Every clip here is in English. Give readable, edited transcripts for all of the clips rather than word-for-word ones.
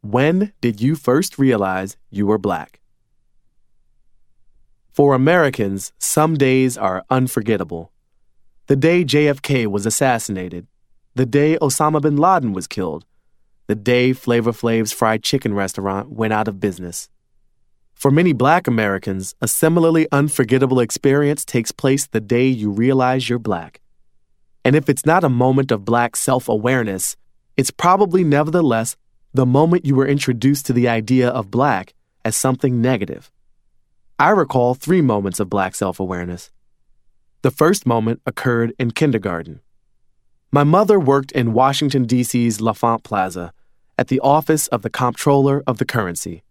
When did you first realize you were black? For Americans, some days are unforgettable. The day JFK was assassinated, the day Osama bin Laden was killed, the day Flavor Flav's fried chicken restaurant went out of business. For many black Americans, a similarly unforgettable experience takes place the day you realize you're black. And if it's not a moment of black self-awareness, it's probably nevertheless the moment you were introduced to the idea of black as something negative. I recall 3 moments of black self-awareness. The first moment occurred in kindergarten. My mother worked in Washington, D.C.'s L'Enfant Plaza at the Office of the Comptroller of the Currency.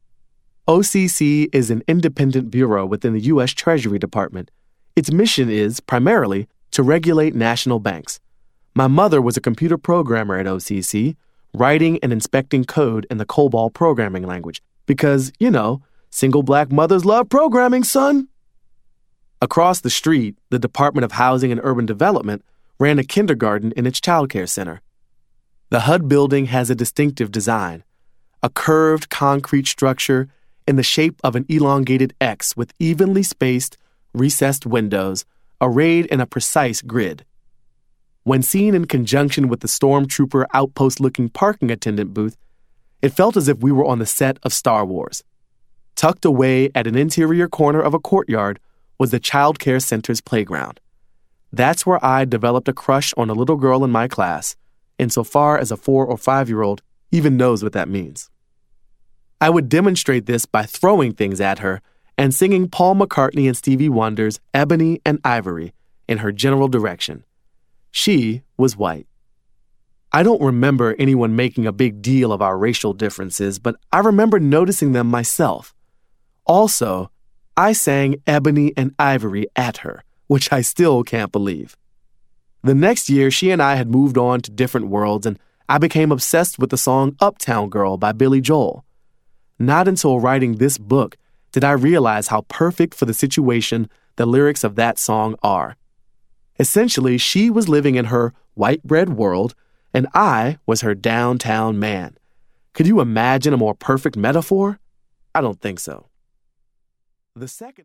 OCC is an independent bureau within the U.S. Treasury Department. Its mission is, primarily, to regulate national banks. My mother was a computer programmer at OCC, writing and inspecting code in the COBOL programming language because, single black mothers love programming, son. Across the street, the Department of Housing and Urban Development ran a kindergarten in its childcare center. The HUD building has a distinctive design, a curved concrete structure in the shape of an elongated X with evenly spaced, recessed windows arrayed in a precise grid. When seen in conjunction with the stormtrooper outpost-looking parking attendant booth, it felt as if we were on the set of Star Wars. Tucked away at an interior corner of a courtyard was the Child Care Center's playground. That's where I developed a crush on a little girl in my class, insofar as a 4 or 5-year-old even knows what that means. I would demonstrate this by throwing things at her and singing Paul McCartney and Stevie Wonder's Ebony and Ivory in her general direction. She was white. I don't remember anyone making a big deal of our racial differences, but I remember noticing them myself. Also, I sang Ebony and Ivory at her, which I still can't believe. The next year, she and I had moved on to different worlds, and I became obsessed with the song Uptown Girl by Billy Joel. Not until writing this book did I realize how perfect for the situation the lyrics of that song are. Essentially, she was living in her white bread world, and I was her downtown man. Could you imagine a more perfect metaphor? I don't think so. The second